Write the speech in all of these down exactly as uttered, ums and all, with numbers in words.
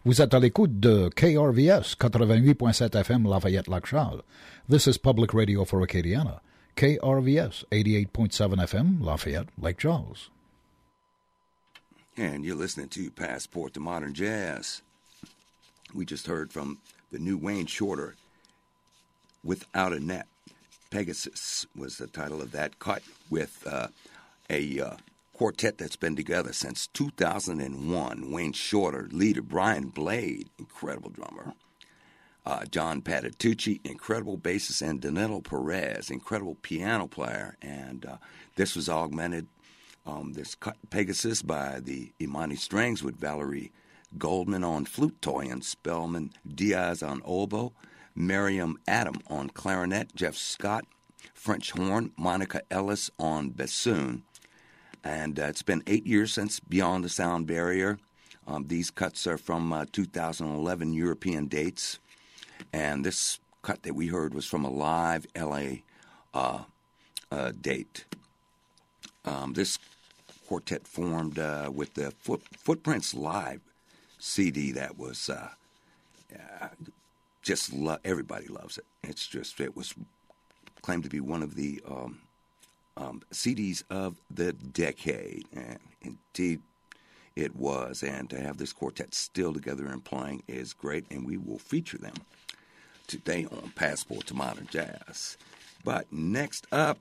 Vous êtes à l'écoute de K R V S eighty-eight point seven F M Lafayette-Lac Charles. This is Public Radio for Acadiana. K R V S eighty-eight point seven F M Lafayette-Lake Charles. And you're listening to Passport to Modern Jazz. We just heard from the new Wayne Shorter, Without a Net. Pegasus was the title of that, cut with uh, a uh, quartet that's been together since two thousand one. Wayne Shorter, leader, Brian Blade, incredible drummer. Uh, John Patitucci, incredible bassist, and Danilo Perez, incredible piano player. And uh, this was augmented, um, this cut Pegasus, by the Imani Strings with Valerie Goldman on flute, Toyin Spellman Diaz on oboe, Miriam Adam on clarinet, Jeff Scott, French horn, Monica Ellis on bassoon. And uh, it's been eight years since Beyond the Sound Barrier. Um, these cuts are from uh, two thousand eleven European dates. And this cut that we heard was from a live L A uh, uh, date. Um, this quartet formed uh, with the Foot, Footprints Live C D that was uh, uh, just lo- everybody loves it. It's just, it was claimed to be one of the um, um, C Ds of the decade, and indeed it was. And to have this quartet still together and playing is great, and we will feature them today on Passport to Modern Jazz. But next up,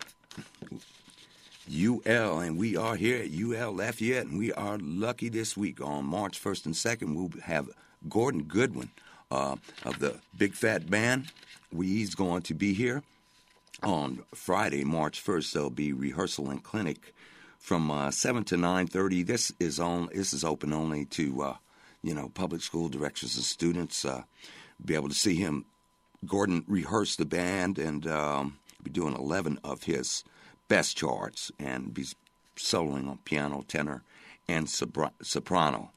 U L, and we are here at U L Lafayette, and we are lucky this week. On March first and second, we'll have Gordon Goodwin uh, of the Big Fat Band. We, he's going to be here on Friday, March first. There'll be rehearsal and clinic from uh, seven to nine thirty. This is on. This is open only to uh, you know public school directors and students. Uh, be able to see him, Gordon, rehearse the band, and um, be doing eleven of his best charts, and be soloing on piano, tenor, and soprano.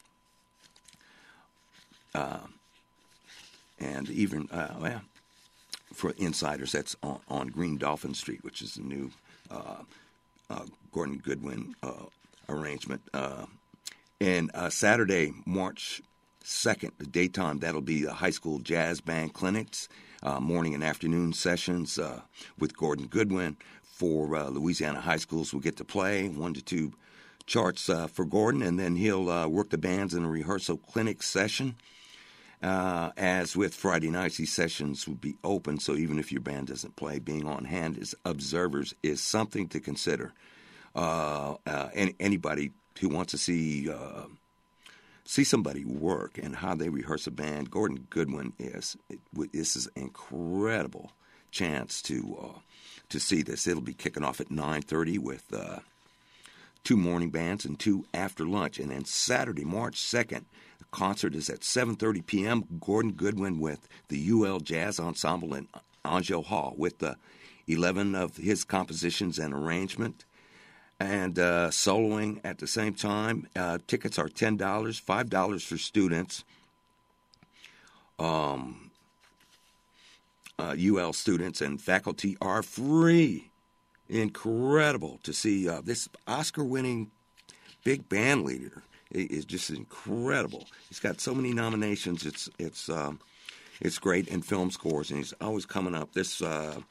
Uh, and even, uh, well, for insiders, that's on, on Green Dolphin Street, which is the new uh, uh, Gordon Goodwin uh, arrangement. Uh, and uh, Saturday, March second, the daytime, that'll be the high school jazz band clinics, uh, morning and afternoon sessions uh, with Gordon Goodwin. For uh, Louisiana high schools will get to play one to two charts uh, for Gordon, and then he'll uh, work the bands in a rehearsal clinic session. Uh, as with Friday nights, these sessions will be open, so even if your band doesn't play, being on hand as observers is something to consider. Uh, uh, any, anybody who wants to see uh, see somebody work and how they rehearse a band, Gordon Goodwin is. It, this is an incredible chance to uh, to see this. It'll be kicking off at nine thirty with uh, two morning bands and two after lunch. And then Saturday, March second, the concert is at seven thirty p.m. Gordon Goodwin with the U L Jazz Ensemble in Angel Hall with uh, eleven of his compositions and arrangement. And uh, soloing at the same time. Uh, tickets are ten dollars, five dollars for students. Um... Uh, U L students and faculty are free. Incredible to see uh, this Oscar-winning big band leader. It is just incredible. He's got so many nominations. It's it's um, it's great, in film scores, and he's always coming up. This uh,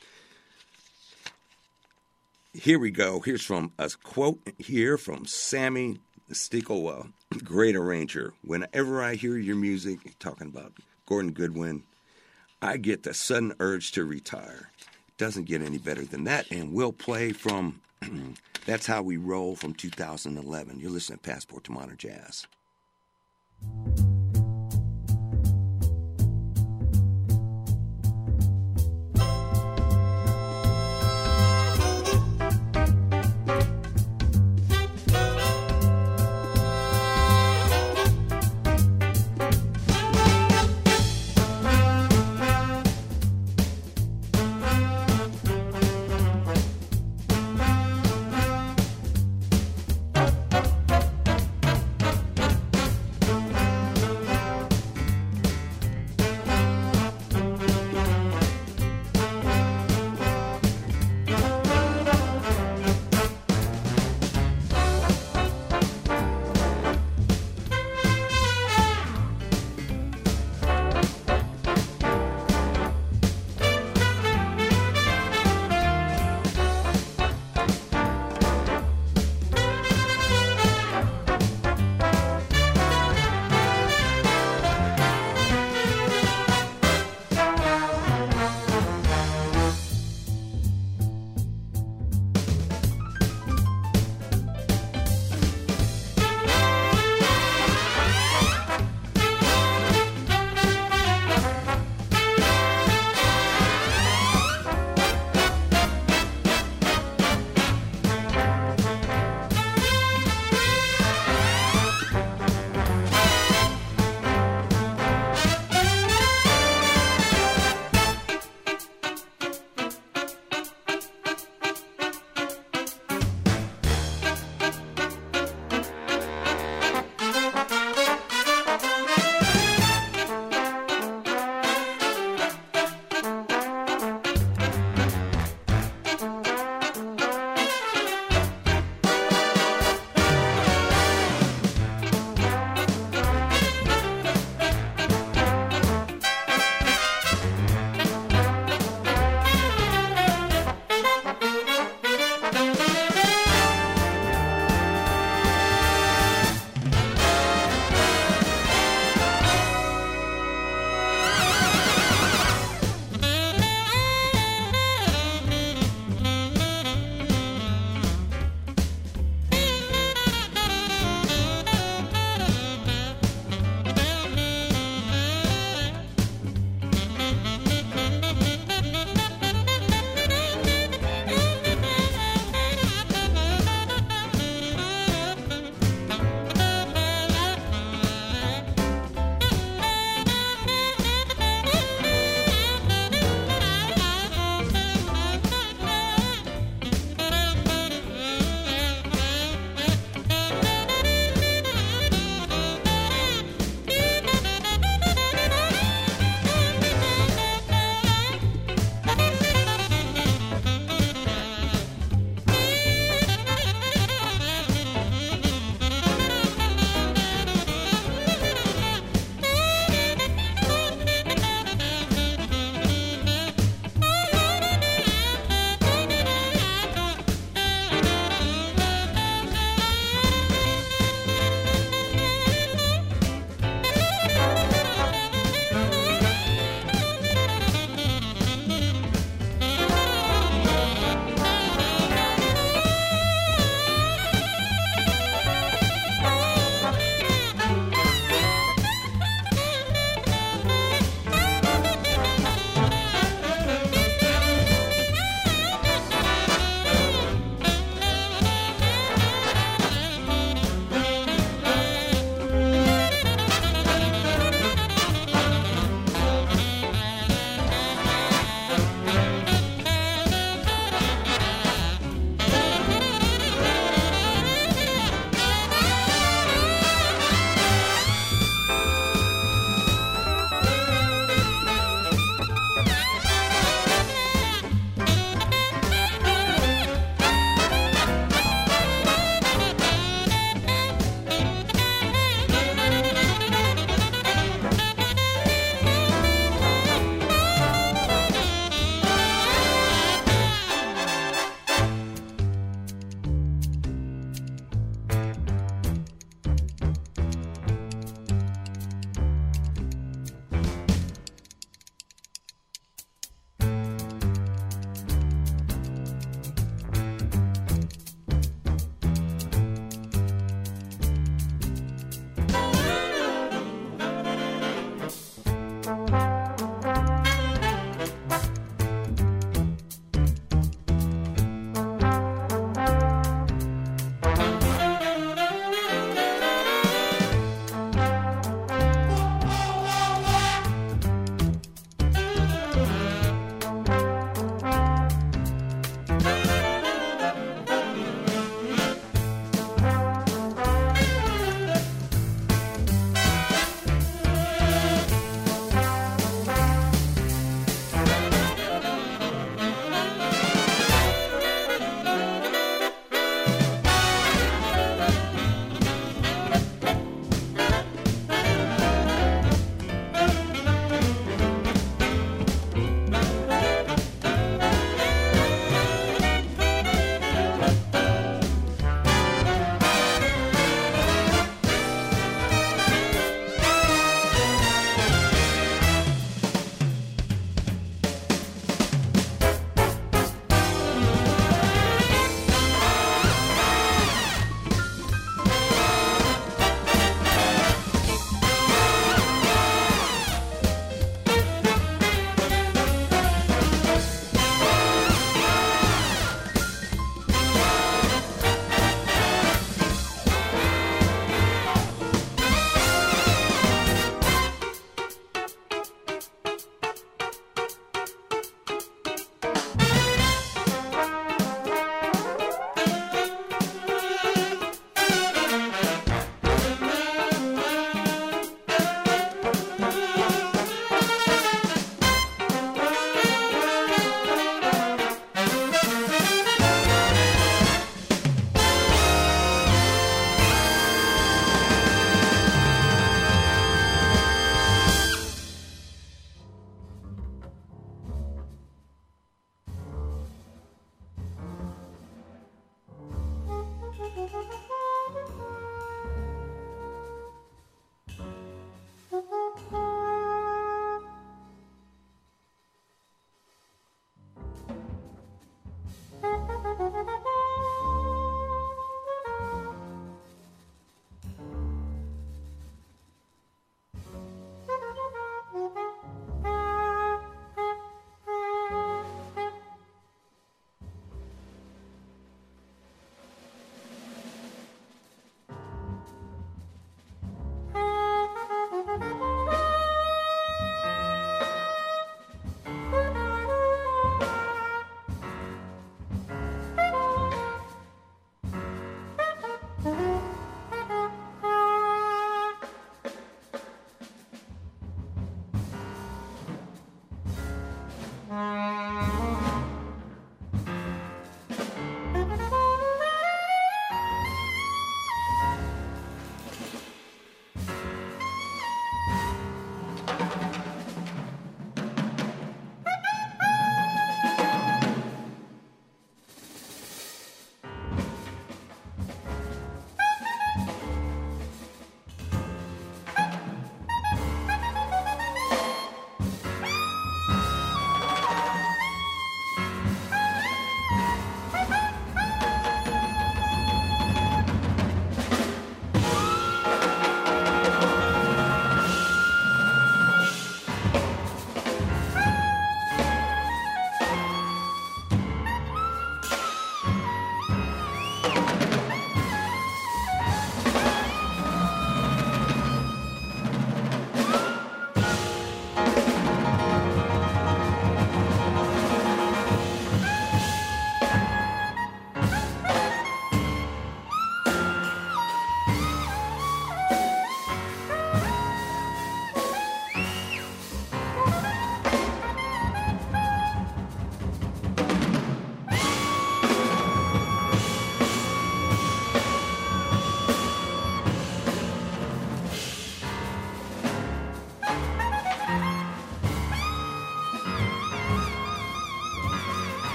here we go. Here's from a quote here from Sammy Stickle, uh, great arranger. Whenever I hear your music, talking about Gordon Goodwin, I get the sudden urge to retire. It doesn't get any better than that, and we'll play from That's How We Roll from two thousand eleven. You're listening to Passport to Modern Jazz.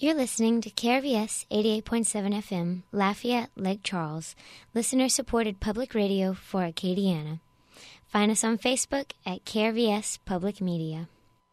You're listening to K R V S eighty-eight point seven F M, Lafayette, Lake Charles, listener-supported public radio for Acadiana. Find us on Facebook at K R V S Public Media.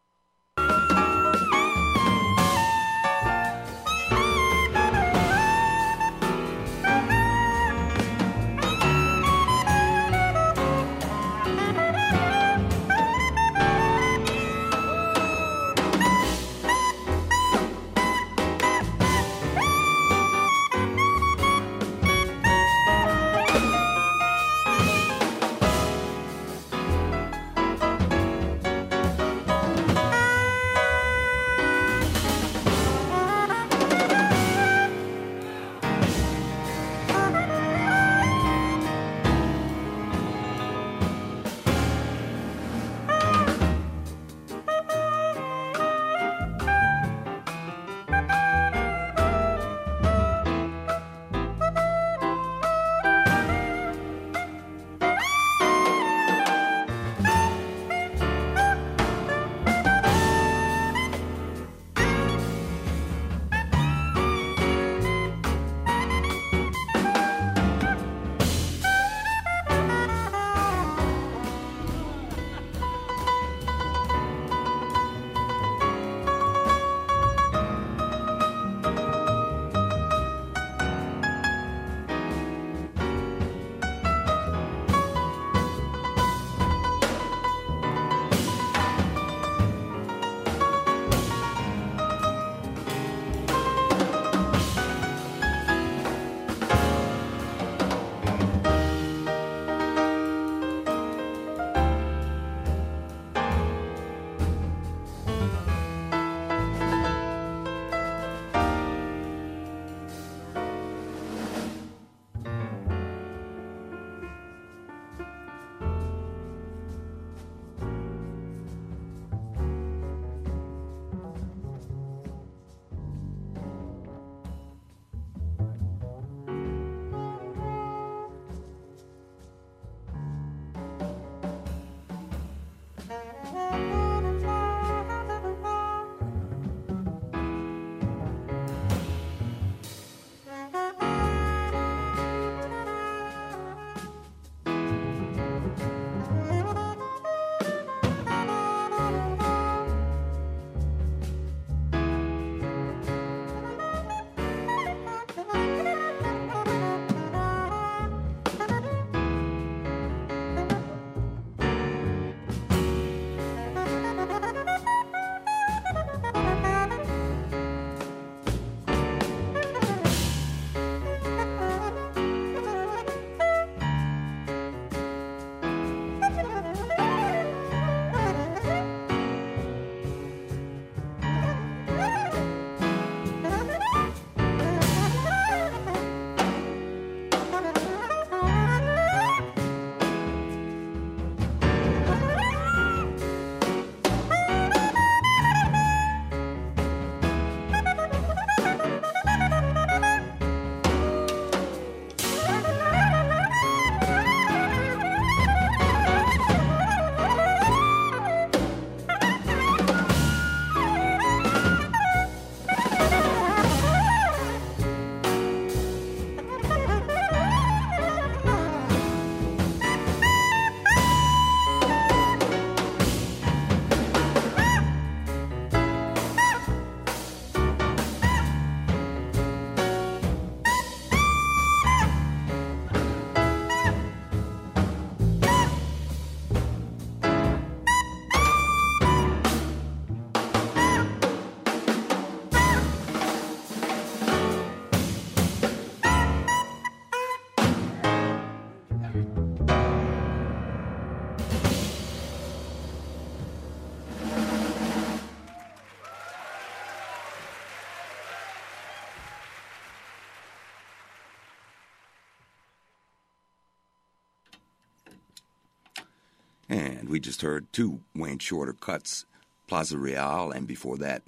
And we just heard two Wayne Shorter cuts, Plaza Real, and before that,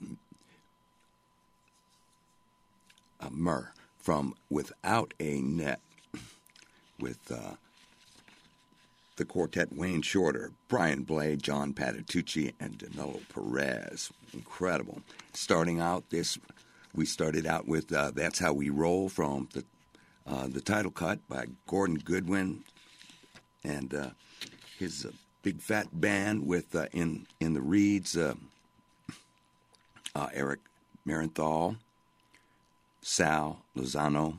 uh, Myrrh from Without a Net with uh, the quartet Wayne Shorter, Brian Blade, John Patitucci, and Danilo Perez. Incredible. Starting out this we started out with uh, That's How We Roll from the uh, the title cut by Gordon Goodwin and uh, his uh, Big Fat Band with uh, in in the reeds uh, uh, Eric Marienthal, Sal Lozano,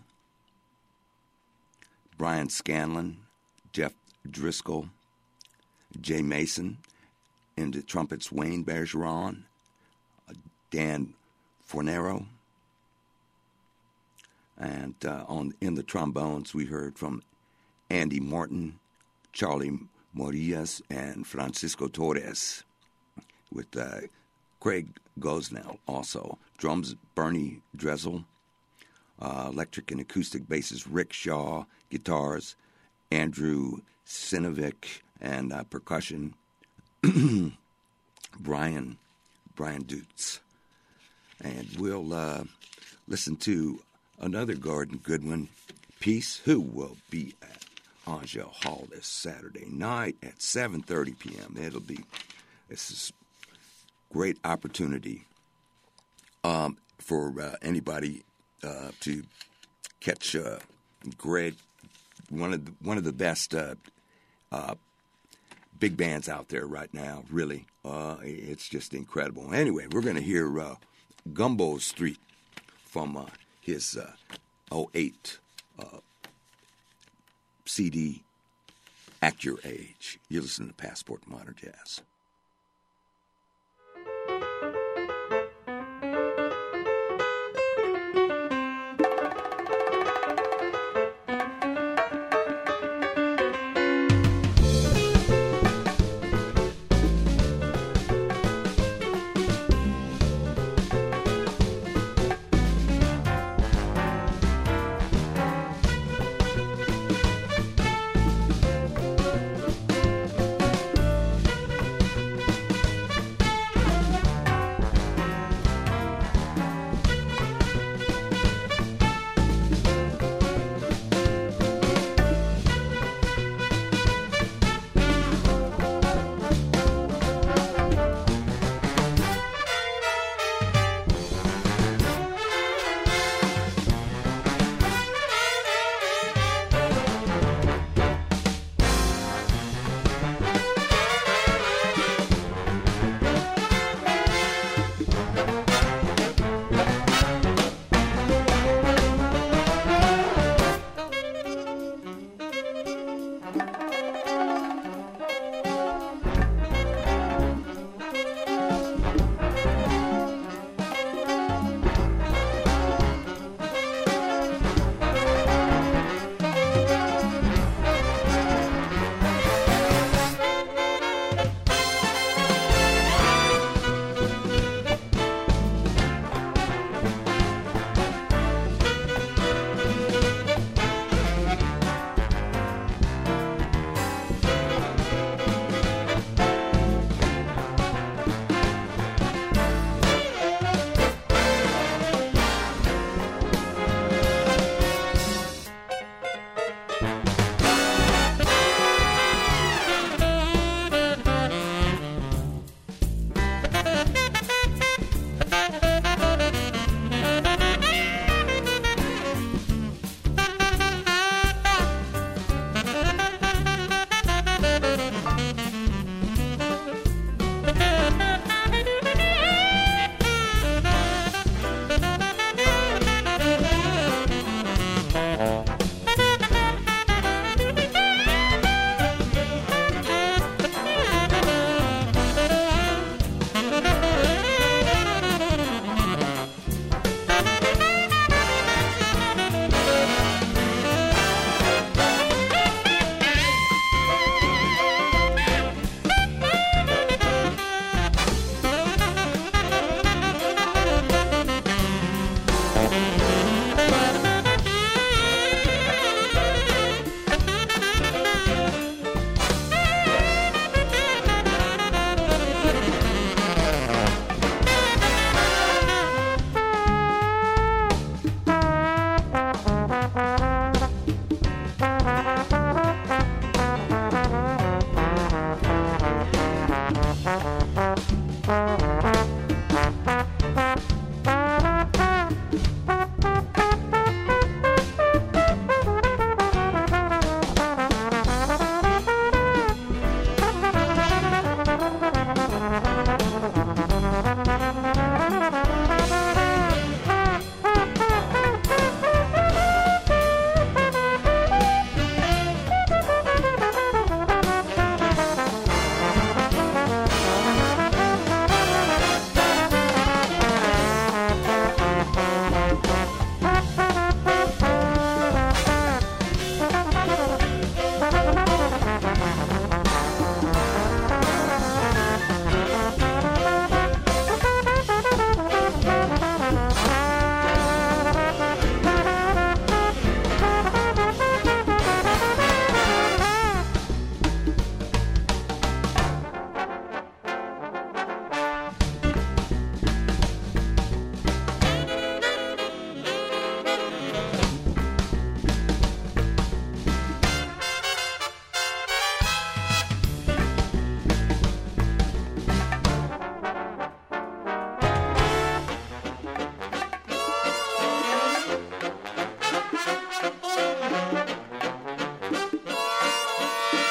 Brian Scanlon, Jeff Driscoll, Jay Mason, and the trumpets Wayne Bergeron, uh, Dan Fornero, and uh, on in the trombones we heard from Andy Morton, Charlie Morillas, and Francisco Torres, with uh, Craig Gosnell also. Drums, Bernie Dressel. Uh, electric and acoustic basses, Rick Shaw. Guitars, Andrew Sinovic. And uh, percussion, Brian, Brian Dutz. And we'll uh, listen to another Gordon Goodwin piece, who will be at Angel Hall this Saturday night at seven thirty p.m. It'll be it's a great opportunity um, for uh, anybody uh, to catch uh, Greg, one of the, one of the best uh, uh, big bands out there right now. Really, uh, it's just incredible. Anyway, we're going to hear uh, Gumbo Street from uh, his uh, oh eight uh, C D, Act Your Age. You listen to Passport Modern Jazz.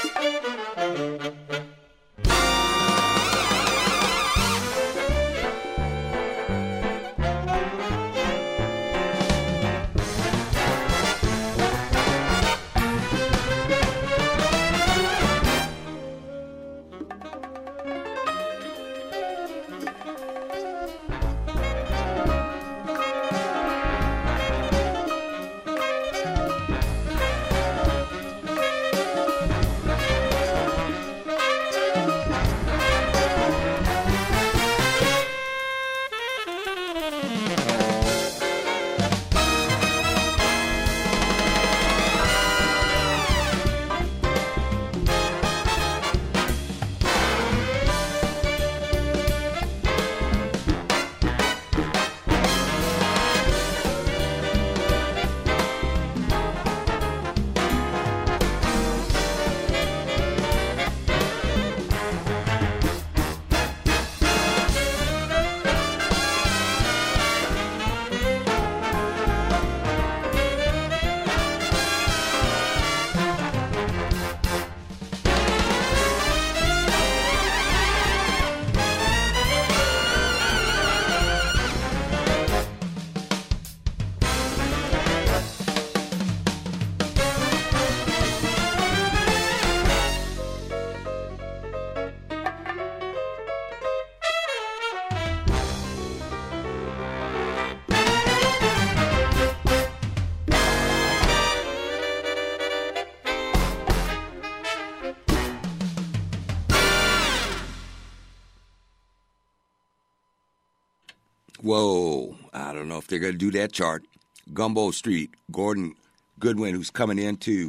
Whoa, I don't know if they're going to do that chart. Gumbo Street, Gordon Goodwin, who's coming into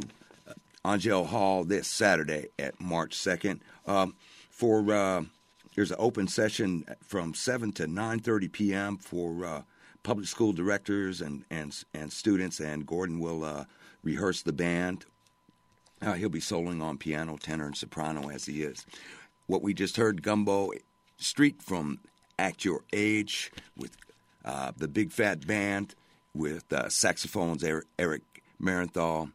Angel Hall this Saturday at March second. Um, for uh, there's an open session from seven to nine thirty p.m. for uh, public school directors and, and, and students, and Gordon will uh, rehearse the band. Uh, he'll be soloing on piano, tenor, and soprano as he is. What we just heard, Gumbo Street from Act Your Age with uh, the Big Fat Band with uh, saxophones, Eric, Eric Marenthal,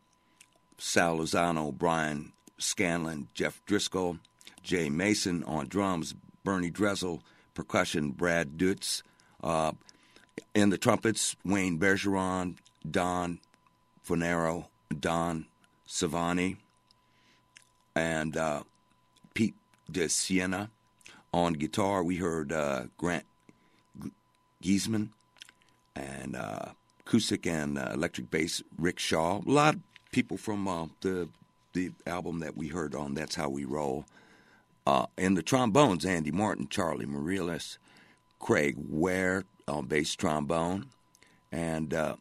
Sal Lozano, Brian Scanlon, Jeff Driscoll, Jay Mason on drums, Bernie Dressel, percussion, Brad Dutz, uh, in the trumpets, Wayne Bergeron, Don Fonero, Don Savani, and uh, Pete De Siena. On guitar, we heard uh, Grant Giesman, and uh, acoustic and uh, electric bass, Rick Shaw. A lot of people from uh, the the album that we heard on That's How We Roll. Uh, and the trombones, Andy Martin, Charlie Morales, Craig Ware on bass trombone, and uh,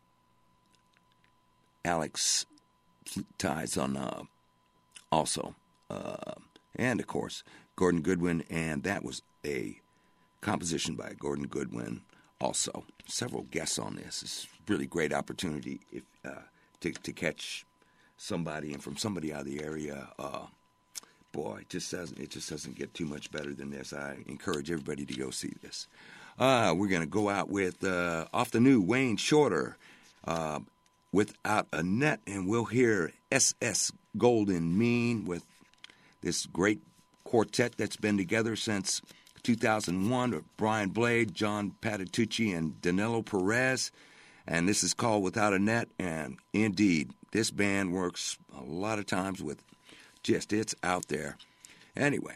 Alex Ties on uh, also. Uh, and, of course, Gordon Goodwin, and that was a composition by Gordon Goodwin also. Several guests on this. It's a really great opportunity if uh, to, to catch somebody, and from somebody out of the area. Uh, boy, it just doesn't it just doesn't get too much better than this. I encourage everybody to go see this. Uh, we're going to go out with uh, off the new Wayne Shorter, uh, Without a Net, and we'll hear S S Golden Mean with this great quartet that's been together since two thousand one of Brian Blade, John Patitucci, and Danilo Perez. And this is called Without a Net. And indeed, this band works a lot of times with just it's out there. Anyway.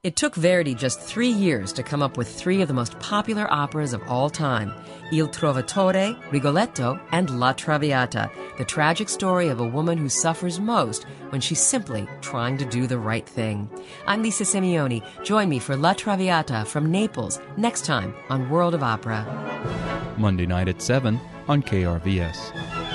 It took Verdi just three years to come up with three of the most popular operas of all time, Il Trovatore, Rigoletto, and La Traviata, the tragic story of a woman who suffers most when she's simply trying to do the right thing. I'm Lisa Simeoni. Join me for La Traviata from Naples next time on World of Opera. Monday night at seven on K R V S.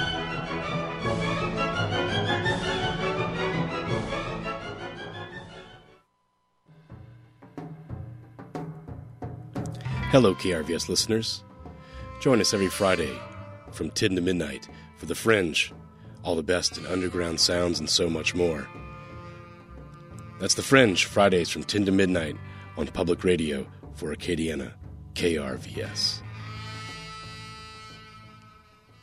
Hello, K R V S listeners. Join us every Friday from ten to midnight for The Fringe, all the best in underground sounds and so much more. That's The Fringe, Fridays from ten to midnight on Public Radio for Acadiana, K R V S.